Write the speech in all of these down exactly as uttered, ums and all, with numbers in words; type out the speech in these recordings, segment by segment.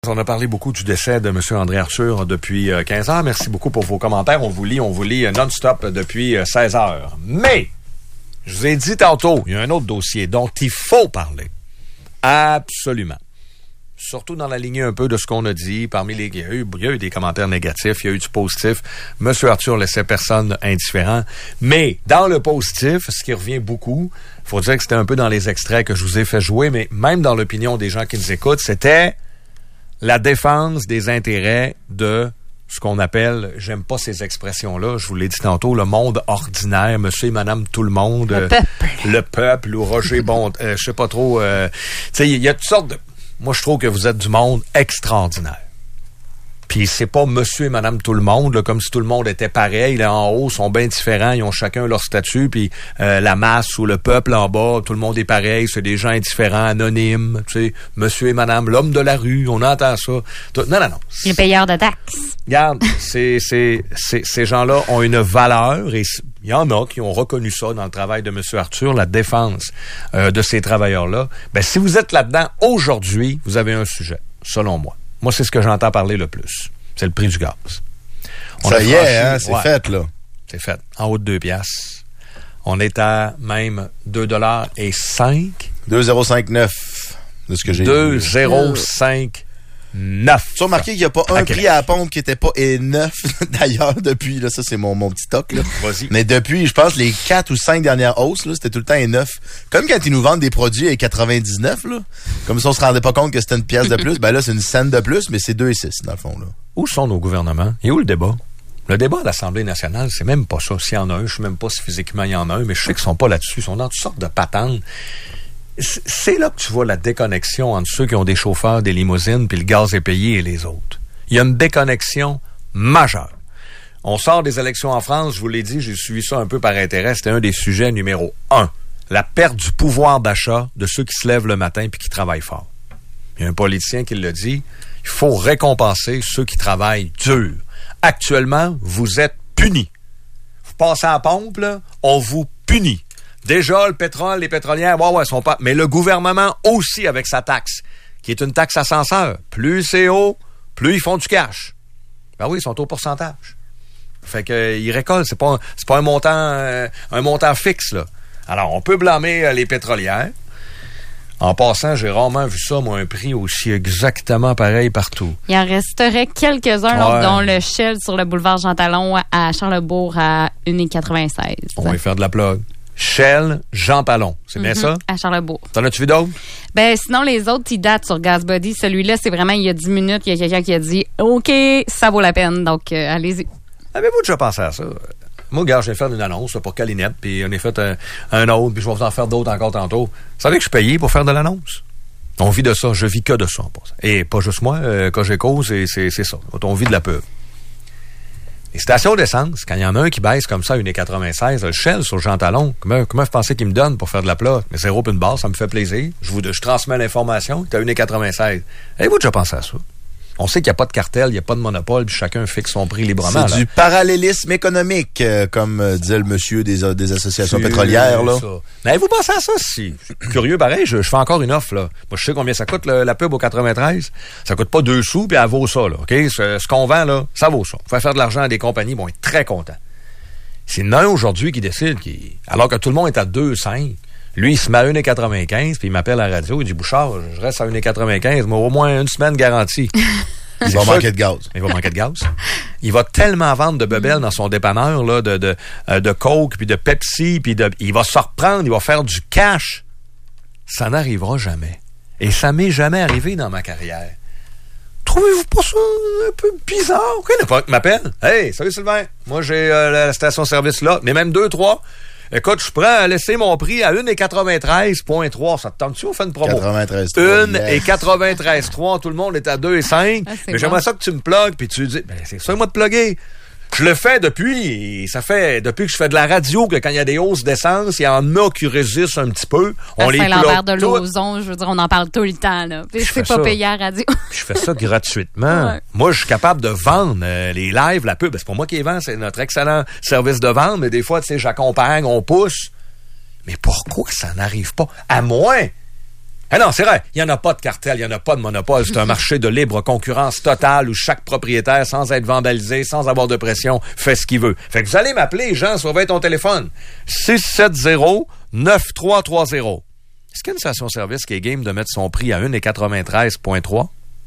On a parlé beaucoup du décès de M. André Arthur depuis quinze heures. Merci beaucoup pour vos commentaires. On vous lit, on vous lit non-stop depuis seize heures. Mais, je vous ai dit tantôt, il y a un autre dossier dont il faut parler. Absolument. Surtout dans la lignée un peu de ce qu'on a dit. Parmi les, il y a eu, il y a eu des commentaires négatifs, il y a eu du positif. M. Arthur laissait personne indifférent. Mais, dans le positif, ce qui revient beaucoup, il faut dire que c'était un peu dans les extraits que je vous ai fait jouer, mais même dans l'opinion des gens qui nous écoutent, c'était la défense des intérêts de ce qu'on appelle, j'aime pas ces expressions-là, je vous l'ai dit tantôt, le monde ordinaire, monsieur et madame tout le monde. Le peuple. Euh, le peuple, ou Roger Bon, euh, je sais pas trop. Euh, tu sais, il y a toutes sortes de... Moi, je trouve que vous êtes du monde extraordinaire. Puis c'est pas monsieur et madame tout le monde, là, comme si tout le monde était pareil. Là, en haut, ils sont bien différents, ils ont chacun leur statut, puis euh, la masse ou le peuple en bas, tout le monde est pareil, c'est des gens indifférents, anonymes, tu sais, monsieur et madame, l'homme de la rue, on entend ça. Tout, non, non, non. Les payeurs de taxes. Regarde, c'est, c'est, c'est, ces gens-là ont une valeur et il y en a qui ont reconnu ça dans le travail de M. Arthur, la défense euh, de ces travailleurs-là. Ben, si vous êtes là-dedans aujourd'hui, vous avez un sujet, selon moi. Moi, c'est ce que j'entends parler le plus. C'est le prix du gaz. On ça y est, hein, c'est ouais, fait, là. C'est fait. En haut de deux piastres. On est à même deux dollars et cinq. deux virgule zéro cinquante-neuf de ce que j'ai deux virgule zéro cinquante-neuf. Tu as remarqué qu'il n'y a pas un prix à la pompe qui n'était pas et neuf, d'ailleurs, depuis, là, ça c'est mon, mon petit toc, là. Vas-y. Mais depuis, je pense, les quatre ou cinq dernières hausses, là, c'était tout le temps et neuf. Comme quand ils nous vendent des produits à quatre-vingt-dix-neuf, là. Comme si on se rendait pas compte que c'était une pièce de plus, ben là, c'est une scène de plus, mais c'est deux et six, dans le fond, là. Où sont nos gouvernements? Et où le débat? Le débat à l'Assemblée nationale, c'est même pas ça. S'il y en a un, je sais même pas si physiquement il y en a un, mais je sais qu'ils sont pas là-dessus. Ils sont dans toutes sortes de patentes. C'est là que tu vois la déconnexion entre ceux qui ont des chauffeurs, des limousines, puis le gaz est payé et les autres. Il y a une déconnexion majeure. On sort des élections en France, je vous l'ai dit, j'ai suivi ça un peu par intérêt, c'était un des sujets numéro un. La perte du pouvoir d'achat de ceux qui se lèvent le matin puis qui travaillent fort. Il y a un politicien qui le dit, il faut récompenser ceux qui travaillent dur. Actuellement, vous êtes punis. Vous passez à la pompe, là, on vous punit. Déjà, le pétrole, les pétrolières, ouais, ouais, sont pas... Mais le gouvernement aussi avec sa taxe, qui est une taxe ascenseur. Plus c'est haut, plus ils font du cash. Ben oui, ils sont au pourcentage. Fait que euh, ils récoltent, c'est pas, c'est pas un montant euh, un montant fixe, là. Alors, on peut blâmer euh, les pétrolières. En passant, j'ai rarement vu ça, moi, un prix aussi exactement pareil partout. Il en resterait quelques-uns, ouais. dont le Shell sur le boulevard Jean-Talon à Charlesbourg à un virgule quatre-vingt-seize. On va y faire de la plug. Shell, Jean Talon. C'est bien mm-hmm, ça? À Charlesbourg. T'en as-tu vu d'autres? Ben, sinon, les autres, ils datent sur GasBuddy. Celui-là, c'est vraiment, il y a dix minutes, il y a quelqu'un qui a dit « OK, ça vaut la peine. » Donc, euh, allez-y. Avez-vous déjà pensé à ça? Moi, gars, j'ai fait une annonce là, pour Calinette, puis on a fait un, un autre, puis je vais vous en faire d'autres encore tantôt. Vous savez que je suis payé pour faire de l'annonce? On vit de ça. Je vis que de ça. Et pas juste moi. Euh, Cogeco, c'est, c'est, c'est ça. On vit de la pub. Les stations d'essence, quand il y en a un qui baisse comme ça à un virgule quatre-vingt-seize, le Shell sur Jean Talon, comment, comment vous pensez qu'il me donne pour faire de la plate? Mais zéro puis une barre, ça me fait plaisir. Je vous je transmets l'information, tu as un virgule quatre-vingt-seize. Avez-vous déjà pensé à ça? On sait qu'il n'y a pas de cartel, il n'y a pas de monopole, puis chacun fixe son prix librement. C'est là. Du parallélisme économique, euh, comme euh, disait le monsieur des, euh, des associations c'est pétrolières. Là. Ça. Mais avez-vous pensé à ça? Si? Curieux, pareil, je, je fais encore une offre. Là. Moi, je sais combien ça coûte le, la pub au quatre-vingt-treize. Ça coûte pas deux sous, puis elle vaut ça. Là, okay? ce, ce qu'on vend, là, ça vaut ça. On fait faire de l'argent à des compagnies, bon, on est très contents. C'est un aujourd'hui qui décide, qui, alors que tout le monde est à deux virgule cinq. Lui, il se met à un virgule quatre-vingt-quinze, puis il m'appelle à la radio, il dit « Bouchard, je reste à un virgule quatre-vingt-quinze, mais au moins une semaine garantie. » Il va manquer de gaz. Il va manquer de gaz. Il va tellement vendre de bebelles dans son dépanneur, là, de, de, euh, de Coke, puis de Pepsi, puis de, il va se reprendre, il va faire du cash. Ça n'arrivera jamais. Et ça m'est jamais arrivé dans ma carrière. Trouvez-vous pas ça un peu bizarre? Quelqu'un m'appelle. Hey, salut Sylvain. Moi, j'ai euh, la station-service là, mais même deux, trois. Écoute, je suis prêt à laisser mon prix à un virgule quatre-vingt-treize virgule trois. Ça te tente-tu? On fait une promo. quatre-vingt-treize un virgule quatre-vingt-treize virgule trois. Tout le monde est à deux virgule cinq. Ah, mais bon. J'aimerais ça que tu me plugues, puis tu dis, ben, c'est ça, moi, de plugger. Je le fais depuis, ça fait, depuis que je fais de la radio, que quand il y a des hausses d'essence, il y en a qui résistent un petit peu. On à les Saint-Lambert de Lauzon, je veux dire, on en parle tout le temps, là. Puis c'est pas ça. Payé à la radio. Je fais ça gratuitement. Ouais. Moi, je suis capable de vendre euh, les lives, la pub. C'est pas moi qui les vends, c'est notre excellent service de vente, mais des fois, tu sais, j'accompagne, on pousse. Mais pourquoi ça n'arrive pas? À moins Ah non, c'est vrai, il n'y en a pas de cartel, il n'y en a pas de monopole. C'est un marché de libre concurrence totale où chaque propriétaire, sans être vandalisé, sans avoir de pression, fait ce qu'il veut. Fait que vous allez m'appeler, Jean, surveille ton téléphone. six sept zéro neuf trois trois zéro. Est-ce qu'il y a une station-service qui est game de mettre son prix à un quatre-vingt-treize virgule trois?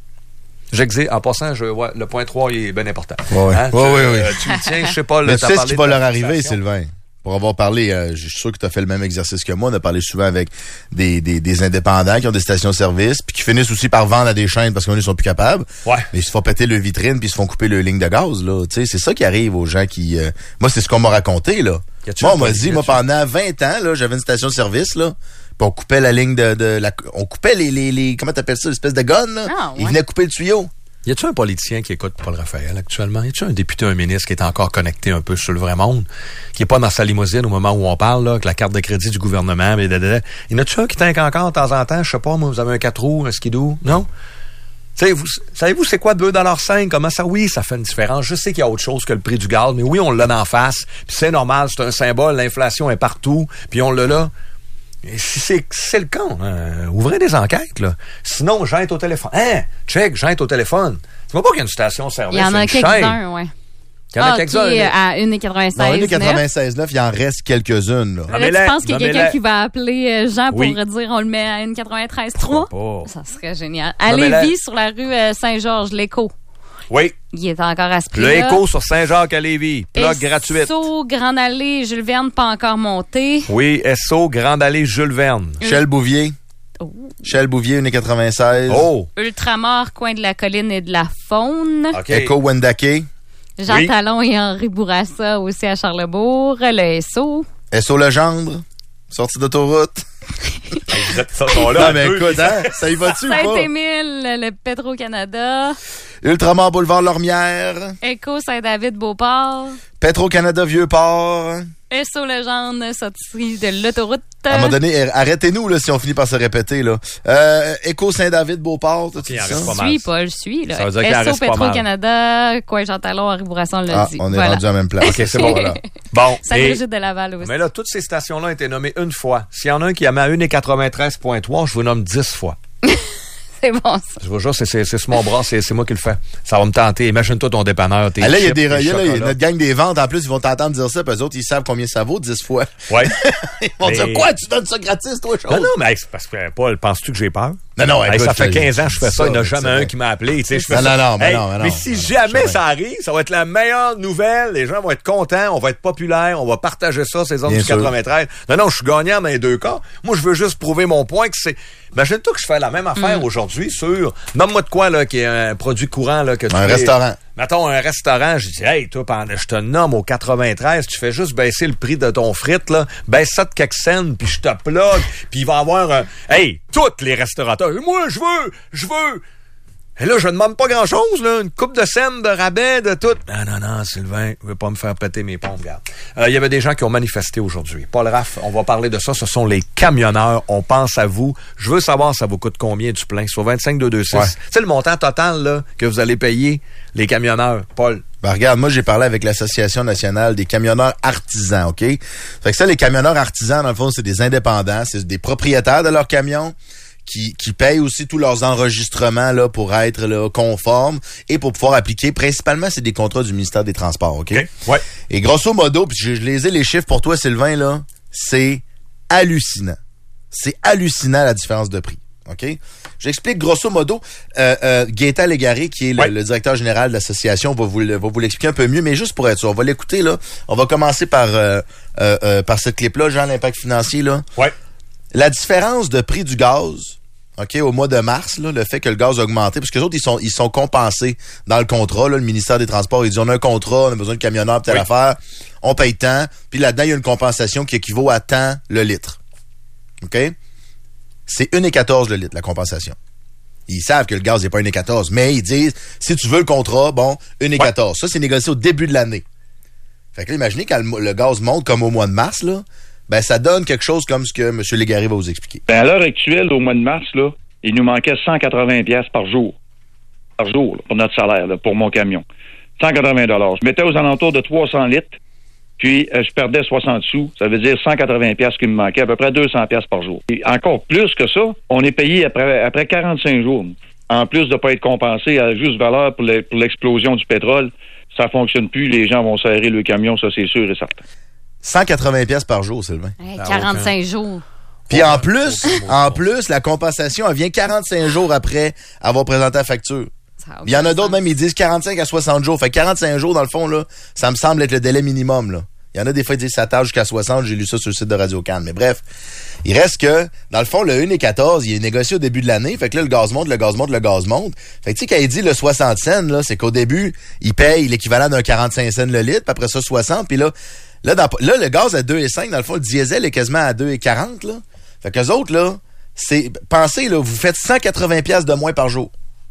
J'exige, en passant, je, ouais, le point trois il est bien important. Oui, hein? oui, oui, oui. Euh, tu le tiens, je sais pas... Mais tu sais ce qui va leur arriver, Sylvain? Pour avoir parlé, euh, je suis sûr que tu as fait le même exercice que moi. On a parlé souvent avec des, des, des indépendants qui ont des stations-service puis qui finissent aussi par vendre à des chaînes parce qu'ils ne sont plus capables. Ouais. Mais ils se font péter le vitrine puis ils se font couper le ligne de gaz, là. Tu sais, c'est ça qui arrive aux gens qui... Euh... Moi, c'est ce qu'on m'a raconté, là. Moi, on m'a dit, moi, pendant vingt ans, là, j'avais une station-service, là. Puis on coupait la ligne de... de la... On coupait les, les, les... Comment t'appelles ça? L'espèce de gun, là. Ah, ouais. Ils venaient couper le tuyau. Y a-tu un politicien qui écoute Paul Raphaël actuellement? Y a-tu un député, un ministre qui est encore connecté un peu sur le vrai monde? Qui est pas dans sa limousine au moment où on parle, là, avec la carte de crédit du gouvernement, mais dadada. Y en a-tu un qui t'inquiète encore de temps en temps? Je sais pas, moi, vous avez un quatre roues, un skidoo? Non? T'sais, vous, savez-vous c'est quoi deux virgule cinq dollars? Comment ça? Oui, ça fait une différence. Je sais qu'il y a autre chose que le prix du gaz, mais oui, on l'a d'en face. Puis c'est normal, c'est un symbole, l'inflation est partout, puis on l'a là. Et si c'est, si c'est le cas, euh, ouvrez des enquêtes, là. Sinon, j'aide au téléphone. Hein? Check, j'aide au téléphone. Tu vois pas qu'il y a une station-service, il y en a une quelques-uns, oui. Il y en a ah, quelques-uns. Qui est à un quatre-vingt-seize Non, un quatre-vingt-seize neuf, il en reste quelques-unes, là. Là, là tu penses qu'il y a quelqu'un qui va appeler Jean pour oui. dire on le met à un quatre-vingt-treize trois? Ça serait génial. À non, Lévis, sur la rue Saint-Georges, l'Écho. Oui. Il est encore à ce prix. Le Écho sur Saint-Jacques à Lévis. Plug gratuite. S O, Grande Allée, Jules Verne, pas encore monté. Oui, S O, Grande Allée, Jules Verne. Shell Bouvier. Oh. Shell Bouvier, un quatre-vingt-seize. Oh. Ultramar, coin de la colline et de la faune. Okay. Echo Wendake. Jean oui. Talon et Henri Bourassa aussi à Charlesbourg. Le S O. S O Legendre. Sortie d'autoroute. Vous êtes ça, sont là. Non, mais écoute, hein? Ça y va-tu ou pas? Saint-Émile, le Petro-Canada. Ultramar Boulevard Lormière. Écho Saint-David-Beauport. Petro-Canada Vieux-Port. S O Légende, sortie de l'autoroute. À un moment donné, arrêtez-nous là, si on finit par se répéter. Là. Euh, Écho Saint-David-Beauport, tout okay, ça. Je suis, Paul, je suis. Là. Ça veut dire qu'il S O reste Petro-Canada, quoi, Jean Talon, Henri Bourassa, on l'a ah, dit. on est voilà. rendu à la même place. OK, c'est bon. Voilà. Bon. Saint-Brigitte de Laval aussi. Mais là, toutes ces stations-là ont été nommées une fois. S'il y en a un qui a mis à un quatre-vingt-treize virgule trois, je vous nomme dix fois. C'est bon, ça. Je vous jure, c'est, c'est, c'est sur mon bras, c'est, c'est moi qui le fais. Ça va me tenter. Imagine-toi ton dépanneur, tes ah, là, il y a chips, des tes là, chocolats. notre gang des ventes, en plus, ils vont t'entendre dire ça, puis eux autres, ils savent combien ça vaut dix fois. Ouais. Ils vont mais... dire, quoi, tu donnes ça gratis, toi, chose? Non, non, mais c'est parce que, Paul, penses-tu que j'ai peur? Non, non, hey, écoute, ça fait quinze ans que je fais ça, il n'y en a ça, jamais un qui m'a appelé. Tu sais, je fais non, ça. non, non, mais hey, non, mais non. Mais si non, jamais jamais. ça arrive, ça va être la meilleure nouvelle. Les gens vont être contents, on va être populaire, on va partager ça, ces hommes du quatre-vingt-treize. Non, non, je suis gagnant dans les deux cas. Moi, je veux juste prouver mon point que c'est... Imagine-toi que je fais la même affaire mm. aujourd'hui sur... Nomme-moi de quoi, là, qui est un produit courant, là, que tu Un fais... restaurant. Mettons un restaurant, je dis, hey, toi, pendant, je te nomme au quatre-vingt-treize, tu fais juste baisser le prix de ton frite, là, baisse ça de quelques cents, puis je te plug, puis il va y avoir un, hey, tous les restaurateurs, moi, je veux, je veux. Et là, je ne demande pas grand-chose, là, une coupe de scènes, de rabais, de tout. Non, non, non, Sylvain, je veux pas me faire péter mes pompes, regarde. Euh, il y avait des gens qui ont manifesté aujourd'hui. Paul Raff, on va parler de ça, ce sont les camionneurs, on pense à vous. Je veux savoir, ça vous coûte combien du plein? Sur vingt-cinq deux cent vingt-six. Ouais. C'est le montant total, là, que vous allez payer, les camionneurs, Paul. Ben regarde, moi j'ai parlé avec l'Association nationale des camionneurs artisans, OK? Fait que ça, les camionneurs artisans, dans le fond, c'est des indépendants, c'est des propriétaires de leurs camions qui, qui payent aussi tous leurs enregistrements là pour être là, conformes et pour pouvoir appliquer. Principalement, c'est des contrats du ministère des Transports, OK? Okay. Ouais. Et grosso modo, puis je, je les ai les chiffres pour toi, Sylvain, là, c'est hallucinant. C'est hallucinant la différence de prix. OK? J'explique grosso modo. Euh, euh, Gaétan Légaré, qui est le, ouais. le directeur général de l'association, va vous, va vous l'expliquer un peu mieux, mais juste pour être sûr, on va l'écouter, là. On va commencer par, euh, euh, euh, par cette clip-là, Jean, l'impact financier, là. Ouais. La différence de prix du gaz, OK, au mois de mars, là, le fait que le gaz a augmenté, parce que les autres, ils sont, ils sont compensés dans le contrat, là, le ministère des Transports, ils disent, on a un contrat, on a besoin de camionneurs, telle oui. affaire, on paye tant, puis là-dedans, il y a une compensation qui équivaut à tant le litre. OK? C'est un virgule quatorze le litre, la compensation. Ils savent que le gaz n'est pas un virgule quatorze, mais ils disent, si tu veux le contrat, bon, un virgule quatorze. Ouais. Ça, c'est négocié au début de l'année. Fait que là, imaginez quand le, le gaz monte comme au mois de mars, là, ben, ça donne quelque chose comme ce que M. Légaré va vous expliquer. Ben, à l'heure actuelle, au mois de mars, là, il nous manquait cent quatre-vingts dollars par jour. Par jour, là, pour notre salaire, là, pour mon camion. cent quatre-vingts dollars. Je mettais aux alentours de trois cents litres puis euh, je perdais soixante sous. Ça veut dire cent quatre-vingts piastres qui me manquait, à peu près deux cents piastres par jour. Et encore plus que ça, on est payé après, après quarante-cinq jours. En plus de ne pas être compensé à la juste valeur pour, le, pour l'explosion du pétrole, ça fonctionne plus. Les gens vont serrer le camion, ça c'est sûr et certain. cent quatre-vingts piastres par jour, Sylvain. Hey, quarante-cinq ah, jours. Puis en plus, en plus, la compensation, elle vient quarante-cinq jours après avoir présenté la facture. Il y en a d'autres, même, ils disent quarante-cinq à soixante jours. Fait quarante-cinq jours, dans le fond, là, ça me semble être le délai minimum, là. Il y en a des fois, ils disent ça tarde jusqu'à soixante. J'ai lu ça sur le site de Radio-Can. Mais bref, il reste que, dans le fond, le un et quatorze, il est négocié au début de l'année. Fait que là, le gaz monte, le gaz monte, le gaz monte. Fait que tu sais, quand il dit le soixante cents, là, c'est qu'au début, il paye l'équivalent d'un quarante-cinq cents le litre, puis après ça, soixante. Puis là, là, dans, là, le gaz à deux virgule cinq, dans le fond, le diesel est quasiment à deux virgule quarante, là. Fait qu'eux autres, là, c'est, pensez, là, vous faites cent quatre-vingts piastres de moins par jour.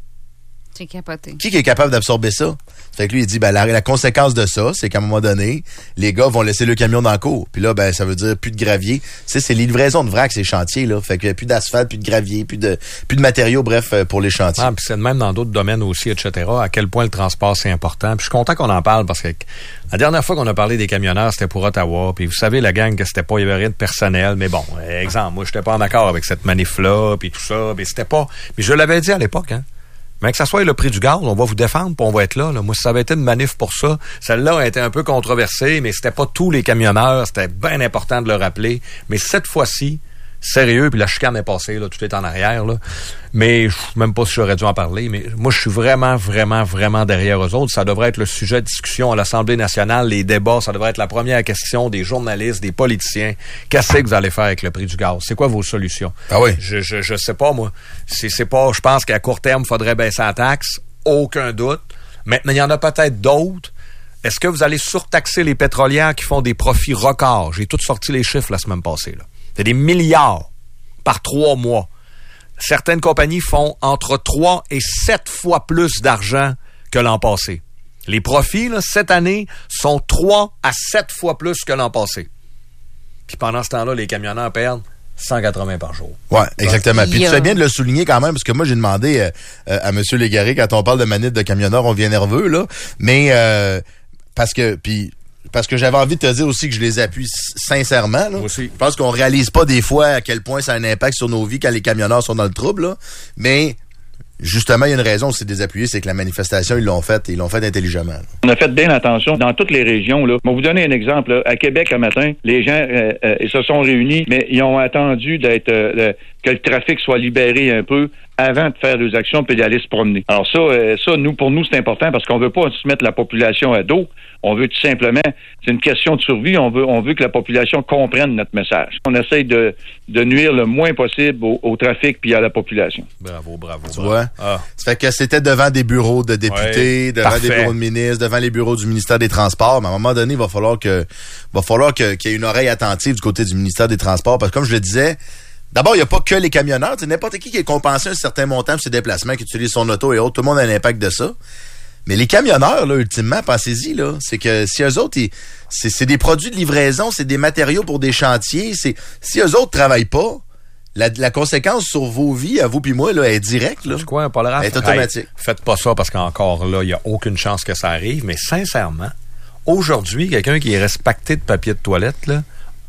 C'est capoté. Qui est capable d'absorber ça? Fait que lui, il dit, ben, la, la conséquence de ça, c'est qu'à un moment donné, les gars vont laisser le camion dans le cours. Puis là, ben, ça veut dire plus de gravier. Tu sais, c'est les livraisons de vrac, ces chantiers, là. Fait que plus d'asphalte, plus de gravier, plus de, plus de matériaux, bref, pour les chantiers. Ah, puis c'est de même dans d'autres domaines aussi, et cetera. À quel point le transport, c'est important. Puis je suis content qu'on en parle parce que la dernière fois qu'on a parlé des camionneurs, c'était pour Ottawa. Puis vous savez, la gang, que c'était pas, il y avait rien de personnel. Mais bon, exemple, moi, j'étais pas en accord avec cette manif-là, puis tout ça. Mais c'était pas, mais je l'avais dit à l'époque, hein. Mais que ça soit le prix du gaz, on va vous défendre, puis on va être là, là. Moi, si ça avait été une manif pour ça, celle-là a été un peu controversée, mais c'était pas tous les camionneurs, c'était bien important de le rappeler. Mais cette fois-ci, sérieux, puis la chicane est passée, là, tout est en arrière, là. Mais je sais même pas si j'aurais dû en parler, mais moi, je suis vraiment, vraiment, vraiment derrière eux autres. Ça devrait être le sujet de discussion à l'Assemblée nationale, les débats, ça devrait être la première question des journalistes, des politiciens. Qu'est-ce que vous allez faire avec le prix du gaz? C'est quoi vos solutions? Ah oui? Je, je, je sais pas, moi. C'est, c'est pas, je pense qu'à court terme, il faudrait baisser la taxe. Aucun doute. Maintenant, il y en a peut-être d'autres. Est-ce que vous allez surtaxer les pétrolières qui font des profits records? J'ai tout sorti les chiffres la semaine passée, là. C'est des milliards par trois mois. Certaines compagnies font entre trois et sept fois plus d'argent que l'an passé. Les profits, là, cette année, sont trois à sept fois plus que l'an passé. Puis pendant ce temps-là, les camionneurs perdent cent quatre-vingts par jour. Ouais, exactement. Puis tu fais bien de le souligner quand même, parce que moi, j'ai demandé euh, euh, à M. Légaré, quand on parle de manite de camionneurs, on devient nerveux, là. Mais, euh, parce que, puis... Parce que j'avais envie de te dire aussi que je les appuie sincèrement. Là. Aussi. Je pense qu'on réalise pas des fois à quel point ça a un impact sur nos vies quand les camionneurs sont dans le trouble. Là. Mais justement, il y a une raison, c'est des appuyer, c'est que la manifestation, ils l'ont faite et ils l'ont fait intelligemment. Là. On a fait bien attention dans toutes les régions. Là. Je vais vous donner un exemple. Là. À Québec, le matin, les gens euh, euh, ils se sont réunis, mais ils ont attendu d'être euh, que le trafic soit libéré un peu avant de faire des actions puis d'aller se promener. Alors ça, euh, ça, nous, pour nous, c'est important parce qu'on veut pas se mettre la population à dos. On veut tout simplement, c'est une question de survie, on veut on veut que la population comprenne notre message. On essaye de, de nuire le moins possible au, au trafic puis à la population. Bravo, bravo. Tu bravo. vois? Ah. Ça fait que c'était devant des bureaux de députés, Ouais, devant parfait. des bureaux de ministres, devant les bureaux du ministère des Transports. Mais à un moment donné, il va falloir que va falloir que, qu'il y ait une oreille attentive du côté du ministère des Transports. Parce que comme je le disais, d'abord, il n'y a pas que les camionneurs. C'est n'importe qui qui est compensé un certain montant pour ses déplacements, qui utilise son auto et autres. Tout le monde a un impact de ça. Mais les camionneurs, là, ultimement, pensez-y, là, c'est que si eux autres, ils, c'est, c'est des produits de livraison, c'est des matériaux pour des chantiers, c'est, si eux autres travaillent pas, la, la conséquence sur vos vies, à vous puis moi, là, est directe, là. C'est quoi, Paul Raff? Elle est automatique. Hey, faites pas ça parce qu'encore là, il n'y a aucune chance que ça arrive, mais sincèrement, aujourd'hui, quelqu'un qui est respecté de papier de toilette, là,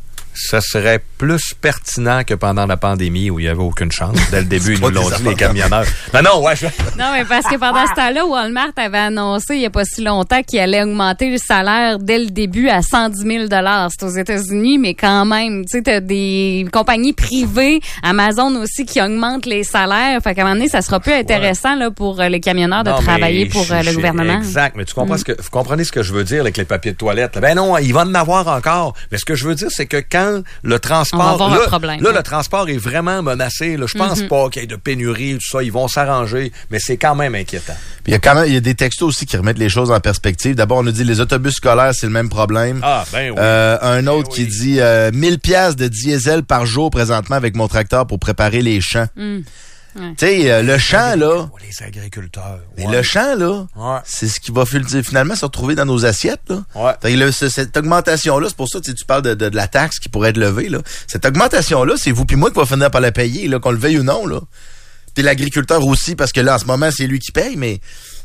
ça serait plus pertinent que pendant la pandémie où il n'y avait aucune chance. Dès le début, ils nous l'ont dit, les camionneurs. Non, non, ouais. Je... Non, mais parce que pendant ce temps-là, Walmart avait annoncé il n'y a pas si longtemps qu'il allait augmenter le salaire dès le début à cent dix mille dollars. C'est aux États-Unis, mais quand même, tu sais, t'as des compagnies privées, Amazon aussi, qui augmentent les salaires. Fait qu'à un moment donné, ça sera plus intéressant, là, pour les camionneurs de non, travailler pour je, le je, gouvernement. Exact, mais tu comprends mm. ce que, vous comprenez ce que je veux dire avec les papiers de toilette. Là. Ben non, il va en avoir encore. Mais ce que je veux dire, c'est que quand le transport, on va avoir là, un problème, là ouais. le transport est vraiment menacé. Là. Je pense mm-hmm. pas qu'il y ait de pénurie, tout ça. Ils vont s'arranger, mais c'est quand même inquiétant. Puis il y a quand même, il y a des textos aussi qui remettent les choses en perspective. D'abord, on nous dit les autobus scolaires, c'est le même problème. Ah, ben oui. Euh, un autre ben qui oui. dit euh, mille piastres de diesel par jour présentement avec mon tracteur pour préparer les champs. Mm. Ouais. Tu sais, euh, le champ, là. Oh, les agriculteurs. Mais ouais. le champ, là, ouais. c'est ce qui va finalement se retrouver dans nos assiettes, là. Ouais. Fait que le, ce, cette augmentation-là, c'est pour ça que tu parles de, de, de la taxe qui pourrait être levée, là. Cette augmentation-là, c'est vous puis moi qui va finir par la payer, là, qu'on le veuille ou non, là. Puis l'agriculteur aussi, parce que là, en ce moment, c'est lui qui paye, mais c'est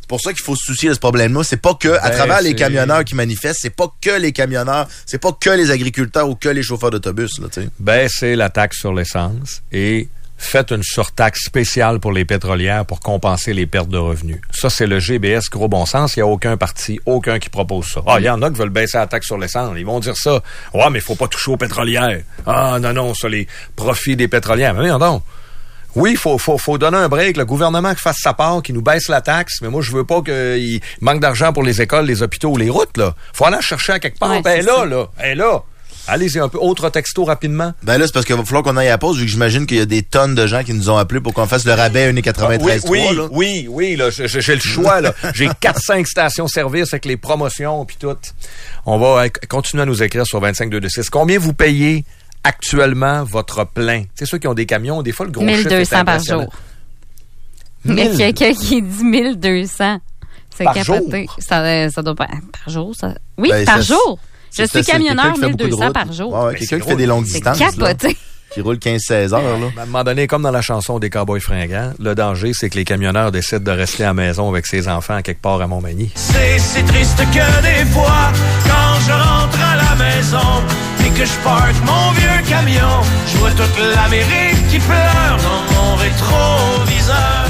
pour ça qu'il faut se soucier de ce problème-là. C'est pas que, à ben, travers les c'est... camionneurs qui manifestent, c'est pas que les camionneurs, c'est pas que les agriculteurs ou que les chauffeurs d'autobus, là, tu sais. Baissez la taxe sur l'essence et faites une surtaxe spéciale pour les pétrolières pour compenser les pertes de revenus. Ça, c'est le G B S gros bon sens. Il n'y a aucun parti, aucun qui propose ça. Ah, il y en a qui veulent baisser la taxe sur l'essence. Ils vont dire ça. Ouais, mais il faut pas toucher aux pétrolières. Ah, non, non, ça, les profits des pétrolières. Mais non, oui, il faut, faut, faut donner un break. Le gouvernement qui fasse sa part, qui nous baisse la taxe. Mais moi, je veux pas qu'il manque d'argent pour les écoles, les hôpitaux ou les routes, là. Faut aller chercher à quelque part. Ouais, ben, elle est là, ça. là. Elle est là. Allez-y un peu. Autre texto rapidement. Ben là, c'est parce qu'il va falloir qu'on aille à la pause, vu que j'imagine qu'il y a des tonnes de gens qui nous ont appelés pour qu'on fasse le rabais un quatre-vingt-treize oui, trois. oui, Là. oui, oui, là, j'ai, j'ai le choix, là. J'ai quatre cinq stations-service avec les promotions puis tout. On va continuer à nous écrire sur vingt-cinq deux deux six. Combien vous payez actuellement votre plein? C'est ceux qui ont des camions, des fois, le gros chiffre mille deux cents est par impressionnant. jour. Mais mille quelqu'un qui dit mille deux cents, c'est Par capoté. jour? Ça, ça doit pas... Par jour, ça... Oui, Ben, par ça, jour. Je c'est- suis c'est camionneur, quelqu'un qui fait mille beaucoup de deux cents route. par jour. Ouais, ouais, Mais quelqu'un c'est qui fait des drôle. longues C'est distances. là, capoté. qui roule quinze seize heures. Là. À un moment donné, comme dans la chanson des Cowboys fringants, le danger, c'est que les camionneurs décident de rester à la maison avec ses enfants à quelque part à Montmagny. C'est si triste que des fois, quand je rentre à la maison et que je parque mon vieux camion, je vois toute l'Amérique qui pleure dans mon rétroviseur.